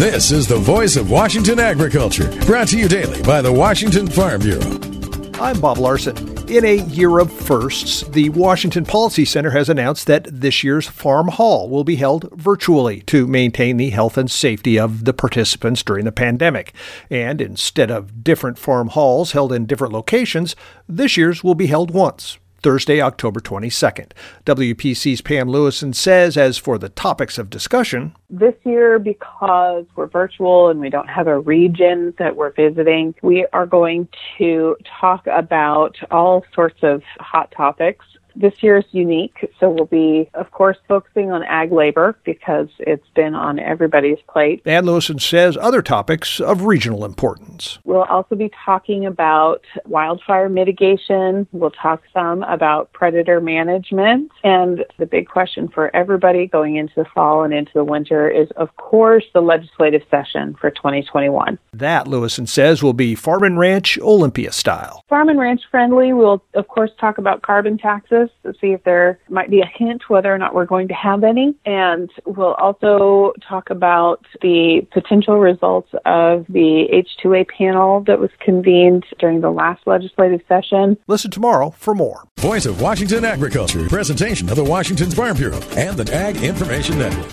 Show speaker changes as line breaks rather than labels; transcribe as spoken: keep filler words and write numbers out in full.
This is the voice of Washington agriculture, brought to you daily by the Washington Farm Bureau.
I'm Bob Larson. In a year of firsts, the Washington Policy Center has announced that this year's Farm Hall will be held virtually to maintain the health and safety of the participants during the pandemic. And instead of different farm halls held in different locations, this year's will be held once, Thursday, October twenty-second. W P C's Pam Lewison says, as for the topics of discussion,
this year, because we're virtual and we don't have a region that we're visiting, we are going to talk about all sorts of hot topics. This year is unique, so we'll be, of course, focusing on ag labor because it's been on everybody's plate.
And Lewison says other topics of regional importance.
We'll also be talking about wildfire mitigation. We'll talk some about predator management. And the big question for everybody going into the fall and into the winter is, of course, the legislative session for twenty twenty-one.
That, Lewison says, will be Farm and Ranch Olympia style.
Farm and Ranch friendly. We'll, of course, talk about carbon taxes to see if there might be a hint whether or not we're going to have any. And we'll also talk about the potential results of the H two A panel that was convened during the last legislative session.
Listen tomorrow for more.
Voice of Washington Agriculture, presentation of the Washington Farm Bureau and the Ag Information Network.